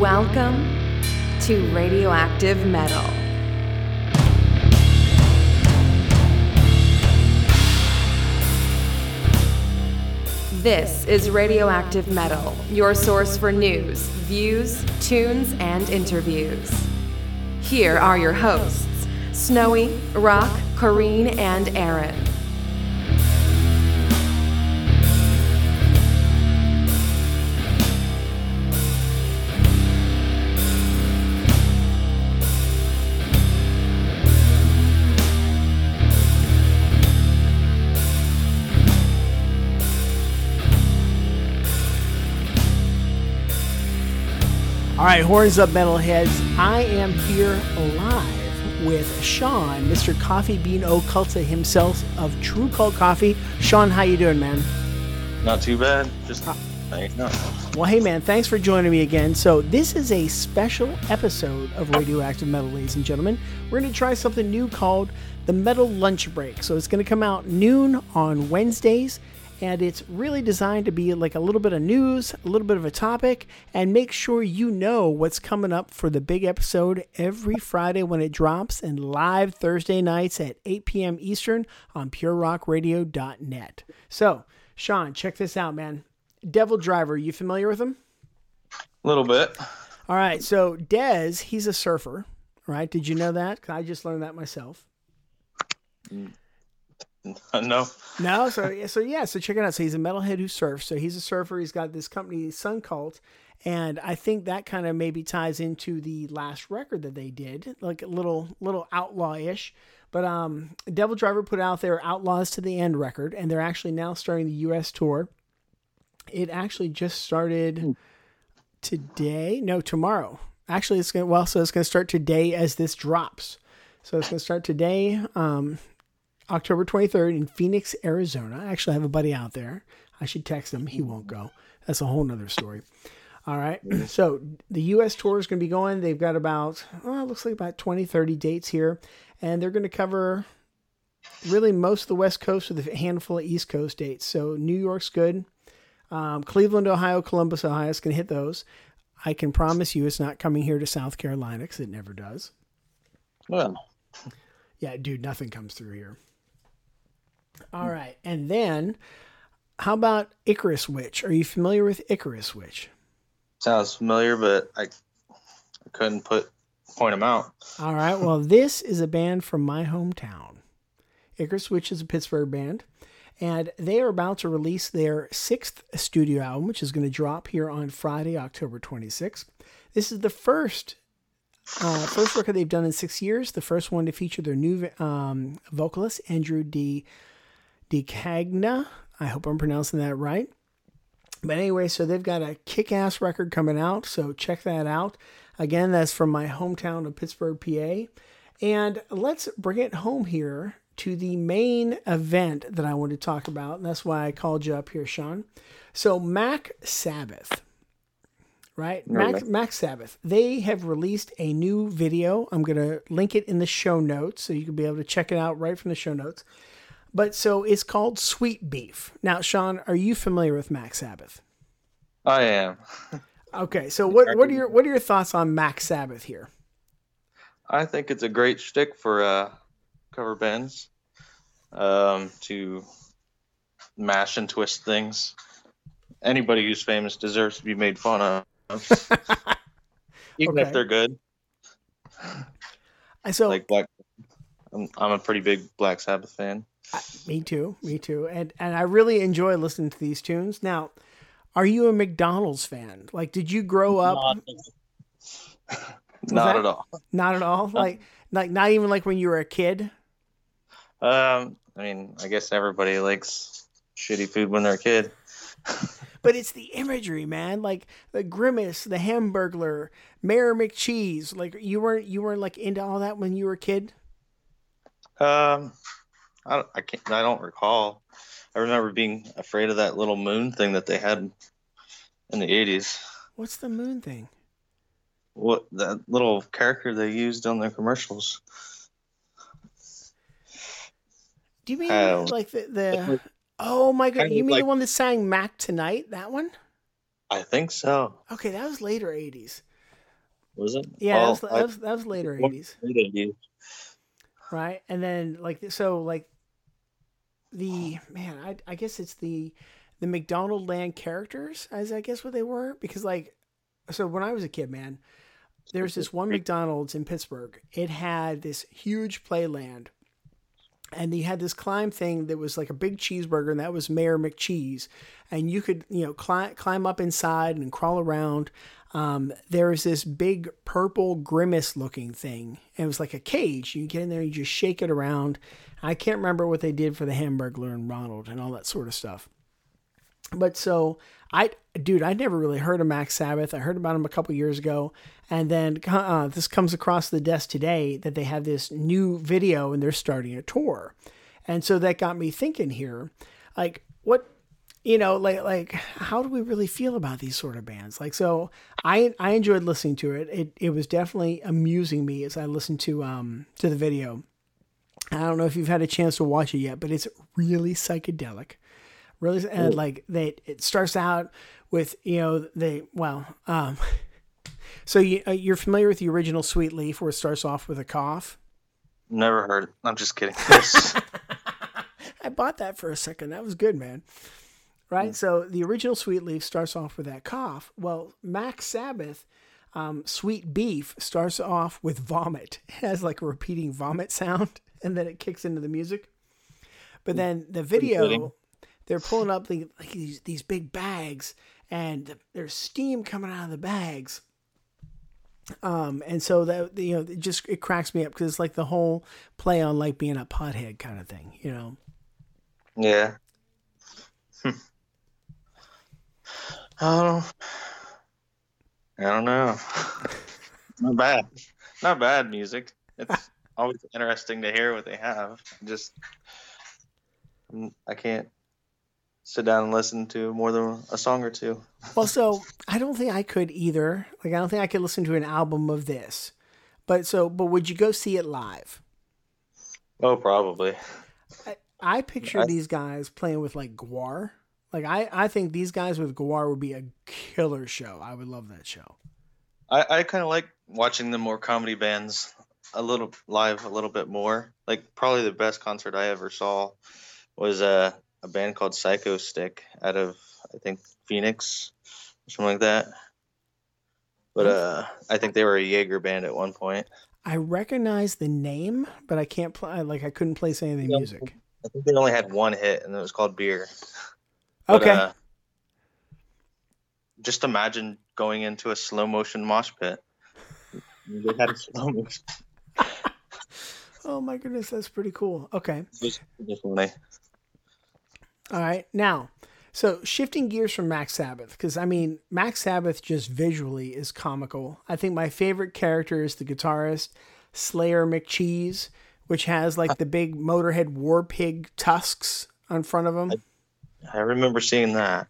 Welcome to Radioactive Metal. This is Radioactive Metal, your source for news, views, tunes, and interviews. Here are your hosts, Snowy, Rock, Corrine, and Aaron. All right, horns up, metalheads. I am here live with Sean, Mr. Coffee Bean Occulta himself of True Cult Coffee. Sean, how you doing, man? Not too bad. Just hanging out. Well, hey, man, thanks for joining me again. So this is a special episode of Radioactive Metal, ladies and gentlemen. We're going to try something new called the Metal Lunch Break. So it's going to come out noon on Wednesdays. And it's really designed to be like a little bit of news, a little bit of a topic, and make sure you know what's coming up for the big episode every Friday when it drops, and live Thursday nights at 8 p.m. Eastern on purerockradio.net. So, Sean, check this out, man. Devil Driver, you familiar with him? A little bit. All right, so Dez, he's a surfer, right? Did you know that? 'Cause I just learned that myself. No. No, so check it out. So he's a metalhead who surfs. So he's a surfer. He's got this company, Sun Cult, and I think that kind of maybe ties into the last record that they did, like a little outlaw-ish. But Devil Driver put out their Outlaws to the End record, and they're actually now starting the U.S. tour. It actually just started tomorrow. Actually, it's going to start today as this drops. So it's going to start today. October 23rd in Phoenix, Arizona. I actually have a buddy out there. I should text him. He won't go. That's a whole nother story. All right. So the U.S. tour is going to be going. They've got looks like about 20, 30 dates here. And they're going to cover really most of the West Coast with a handful of East Coast dates. So New York's good. Cleveland, Ohio, Columbus, Ohio is going to hit those. I can promise you it's not coming here to South Carolina because it never does. Well. Yeah, dude, nothing comes through here. All right. And then how about Icarus Witch? Are you familiar with Icarus Witch? Sounds familiar, but I couldn't point them out. All right. Well, this is a band from my hometown. Icarus Witch is a Pittsburgh band, and they are about to release their 6th studio album, which is going to drop here on Friday, October 26th. This is the first record they've done in 6 years. The first one to feature their new vocalist, Andrew DeCagna. I hope I'm pronouncing that right. But anyway, so they've got a kick-ass record coming out, so check that out. Again, that's from my hometown of Pittsburgh, PA. And let's bring it home here to the main event that I want to talk about, and that's why I called you up here, Sean. So Mac Sabbath. Right? Mac Sabbath. They have released a new video. I'm going to link it in the show notes so you can be able to check it out right from the show notes. But so it's called Sweet Beef. Now, Sean, are you familiar with Mac Sabbath? I am. Okay, so what are your thoughts on Mac Sabbath here? I think it's a great shtick for cover bands to mash and twist things. Anybody who's famous deserves to be made fun of. Even if they're good. So like I'm a pretty big Black Sabbath fan. Me too. And I really enjoy listening to these tunes. Now, are you a McDonald's fan? Like, did you grow up? Not at all. Not at all? Like not even like when you were a kid? I mean, I guess everybody likes shitty food when they're a kid. But it's the imagery, man. Like the Grimace, the Hamburglar, Mayor McCheese. Like you weren't like into all that when you were a kid. I don't recall. I remember being afraid of that little moon thing that they had in the 80s. What's the moon thing? What, that little character they used on their commercials? Do you mean like the Oh my god! You mean the one that sang "Mac Tonight"? That one? I think so. Okay, that was later '80s. Was it? Yeah, Oh, that was later '80s, you. right? And then like so like the man, I guess it's the McDonald Land characters, as I guess what they were, because like so when I was a kid, man, there's this one McDonald's in Pittsburgh. It had this huge playland. And he had this climb thing that was like a big cheeseburger, and that was Mayor McCheese. And you could, climb up inside and crawl around. There was this big purple grimace looking thing. And it was like a cage. You get in there, you just shake it around. I can't remember what they did for the Hamburglar and Ronald and all that sort of stuff. But so I'd never really heard of Max Sabbath. I heard about him a couple years ago. And then this comes across the desk today that they have this new video and they're starting a tour. And so that got me thinking here, like what, like how do we really feel about these sort of bands? Like, so I enjoyed listening to it. It was definitely amusing me as I listened to the video. I don't know if you've had a chance to watch it yet, but it's really psychedelic. Really, and like it starts out with so you're familiar with the original Sweet Leaf, where it starts off with a cough? Never heard it. I'm just kidding. I bought that for a second. That was good, man. Right? So the original Sweet Leaf starts off with that cough. Well, Max Sabbath, Sweet Beef starts off with vomit. It has like a repeating vomit sound, and then it kicks into the music. But then the video, they're pulling up these big bags, and there's steam coming out of the bags. And so that, it cracks me up because it's like the whole play on like being a pothead kind of thing, Yeah. I don't know. Not bad music. It's always interesting to hear what they have. I can't sit down and listen to more than a song or two. Well, so I don't think I could either. Like, I don't think I could listen to an album of this. But would you go see it live? Oh, probably. I picture these guys playing with like Gwar. Like, I think these guys with Gwar would be a killer show. I would love that show. I kind of like watching the more comedy bands a little bit more. Like, probably the best concert I ever saw was a band called Psycho Stick out of, I think, Phoenix or something like that. But I think they were a Jaeger band at one point. I recognize the name, but I can't play. Like, I couldn't place any of the music. I think they only had one hit, and it was called Beer. Okay. But, just imagine going into a slow motion mosh pit. They had a slow motion. Oh my goodness, that's pretty cool. Okay. It was funny. All right. Now, so shifting gears from Max Sabbath, because I mean, Max Sabbath just visually is comical. I think my favorite character is the guitarist, Slayer McCheese, which has like the big Motorhead war pig tusks on front of him. I remember seeing that.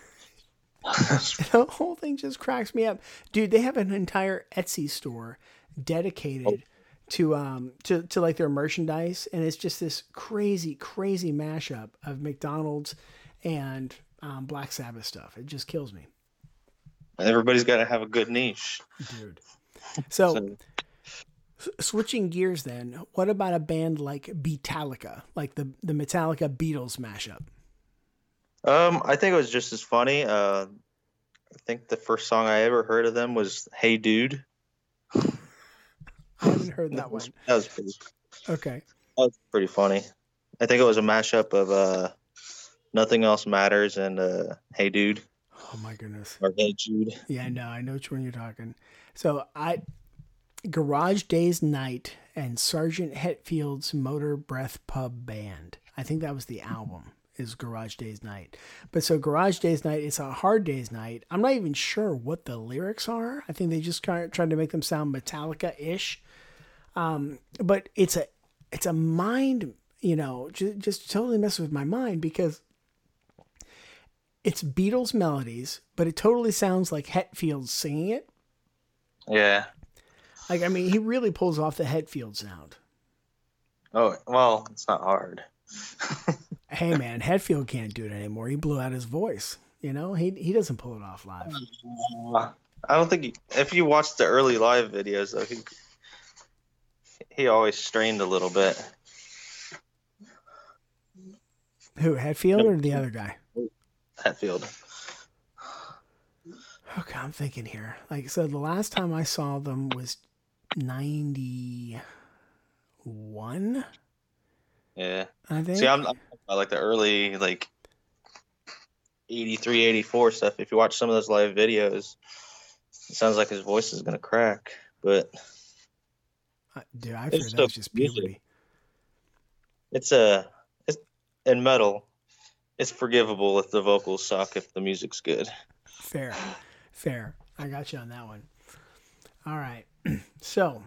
The whole thing just cracks me up. Dude, they have an entire Etsy store dedicated to like their merchandise, and it's just this crazy mashup of McDonald's and Black Sabbath stuff. It just kills me. Everybody's got to have a good niche, dude. So switching gears, then, what about a band like Beatallica, like the Metallica Beatles mashup? I think it was just as funny. I think the first song I ever heard of them was "Hey Dude." I haven't heard that one. That was pretty. Okay. That was pretty funny. I think it was a mashup of "Nothing Else Matters" and "Hey Dude." Oh my goodness. Or "Hey Jude." Yeah, no, I know which one you're talking. So Garage Days Night and Sergeant Hetfield's Motor Breath Pub Band. I think that was the album. Is Garage Days Night. But so Garage Days Night, it's a Hard Days Night. I'm not even sure what the lyrics are. I think they just kind of tried to make them sound Metallica-ish. But it's a mind, just totally messes with my mind because it's Beatles melodies, but it totally sounds like Hetfield singing it. Yeah. Like, I mean, he really pulls off the Hetfield sound. Oh, well, it's not hard. Hey man, Hetfield can't do it anymore. He blew out his voice. He doesn't pull it off live. I don't think if you watch the early live videos though, he always strained a little bit. Who, Hetfield or the other guy? Hetfield. Okay, I'm thinking here. Like, so the last time I saw them was 91, Yeah. I think. See, I'm talking about like the early, like 83, 84 stuff. If you watch some of those live videos, it sounds like his voice is going to crack. But Dude, I figured that was just puberty. It's in metal, it's forgivable if the vocals suck, if the music's good. Fair. I got you on that one. All right. So,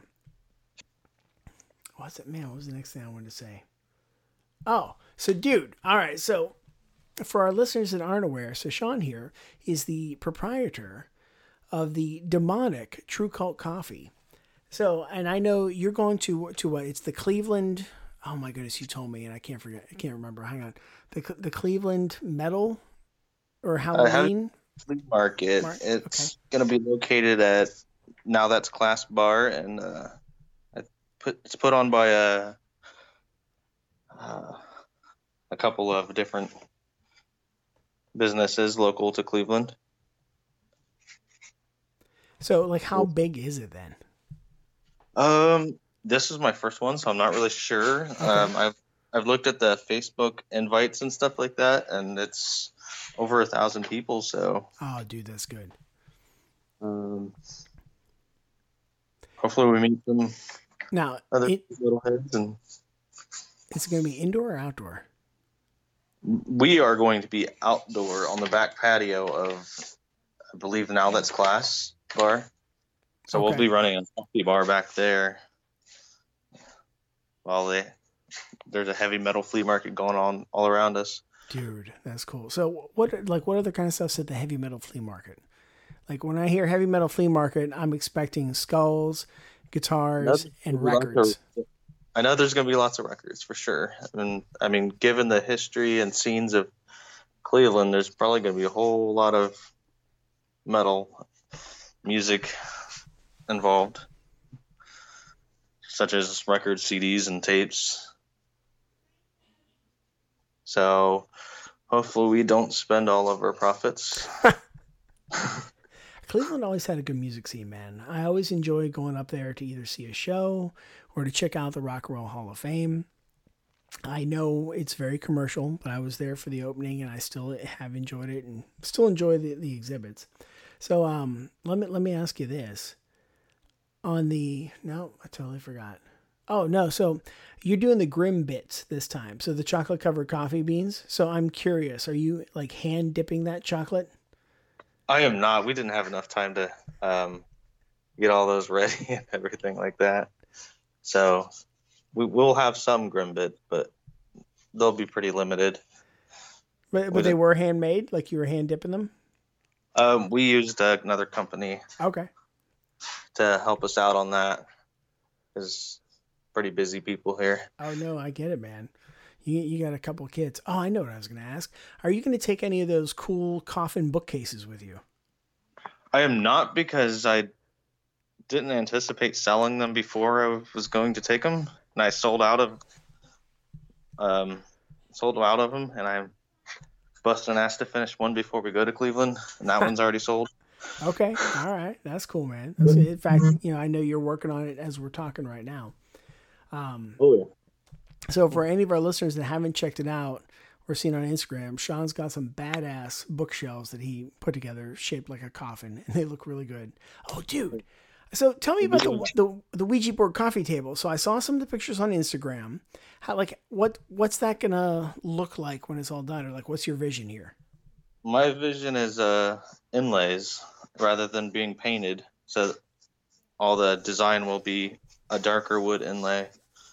what was the next thing I wanted to say? Oh, so dude, all right. So for our listeners that aren't aware, so Sean here is the proprietor of the demonic True Cult Coffee. So, and I know you're going to what? It's the Cleveland. Oh my goodness, you told me, and I can't remember. Hang on, the Cleveland Metal or Halloween flea market. It's going to be located at Now That's Class Bar, and it's put on by a couple of different businesses local to Cleveland. So, like, how big is it then? This is my first one, so I'm not really sure. Okay. I've looked at the Facebook invites and stuff like that, and it's over 1,000 people. So. Oh, dude, that's good. Hopefully we meet some other little heads. And it's going to be indoor or outdoor? We are going to be outdoor on the back patio of, I believe, Now That's Class Bar. So we'll be running a coffee bar back there while there's a heavy metal flea market going on all around us. Dude, that's cool. So what other kind of stuff's at the heavy metal flea market? Like when I hear heavy metal flea market, I'm expecting skulls, guitars, and records. I know there's going to be lots of records for sure. I mean, given the history and scenes of Cleveland, there's probably going to be a whole lot of metal music involved, such as records, CDs, and tapes. So hopefully we don't spend all of our profits. Cleveland always had a good music scene, man. I always enjoy going up there to either see a show or to check out the Rock and Roll Hall of Fame. I know it's very commercial, but I was there for the opening and I still have enjoyed it and still enjoy the exhibits. So let me ask you this. I totally forgot. Oh, no. So you're doing the Grim Bits this time. So the chocolate covered coffee beans. So I'm curious, are you like hand dipping that chocolate? I am not. We didn't have enough time to get all those ready and everything like that. So we'll have some Grim Bits, but they'll be pretty limited. But they were handmade? Like you were hand dipping them? We used another company. Okay. To help us out on that, because pretty busy people here. Oh no, I get it, man. You got a couple of kids. Oh, I know what I was going to ask. Are you going to take any of those cool coffin bookcases with you? I am not, because I didn't anticipate selling them before I was going to take them, and I sold out of them, and I'm busting ass to finish one before we go to Cleveland, and that one's already sold. Okay. All right. That's cool, man. In fact, I know you're working on it as we're talking right now. Yeah. So for any of our listeners that haven't checked it out or seen on Instagram, Sean's got some badass bookshelves that he put together shaped like a coffin, and they look really good. Oh, dude. So tell me about the Ouija board coffee table. So I saw some of the pictures on Instagram. What's that going to look like when it's all done? Or like, what's your vision here? My vision is inlays rather than being painted. So all the design will be a darker wood inlay.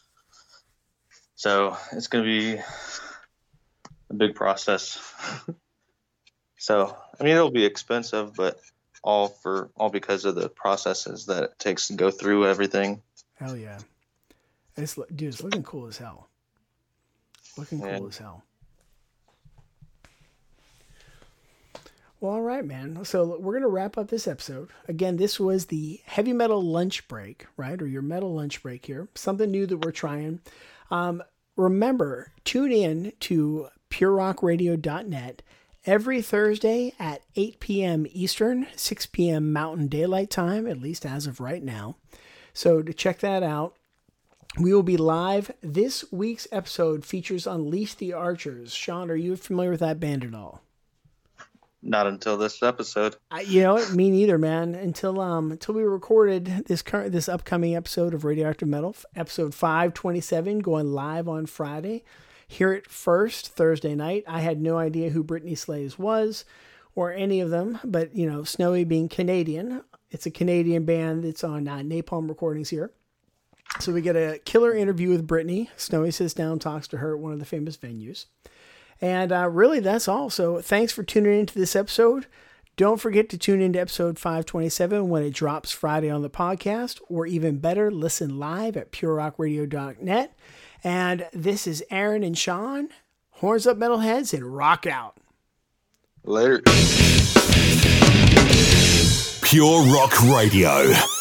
So it's going to be a big process. So, I mean, it'll be expensive, but all because of the processes that it takes to go through everything. Hell yeah. It's looking cool as hell. Cool as hell. Well, all right, man. So we're going to wrap up this episode. Again, this was the heavy metal lunch break, right? Or your metal lunch break here. Something new that we're trying. Remember, tune in to purerockradio.net every Thursday at 8 p.m. Eastern, 6 p.m. Mountain Daylight Time, at least as of right now. So to check that out, we will be live. This week's episode features Unleash the Archers. Sean, are you familiar with that band at all? Not until this episode. You know what? Me neither, man. Until we recorded this upcoming episode of Radioactive Metal, episode 527, going live on Friday. Hear it first Thursday night. I had no idea who Britney Slays was or any of them, but you know, Snowy being Canadian, it's a Canadian band that's on Napalm Recordings here. So we get a killer interview with Britney. Snowy sits down, talks to her at one of the famous venues. And really, that's all. So thanks for tuning into this episode. Don't forget to tune into episode 527 when it drops Friday on the podcast, or even better, listen live at purerockradio.net. And this is Aaron and Sean. Horns up, metalheads, and rock out. Later. Pure Rock Radio.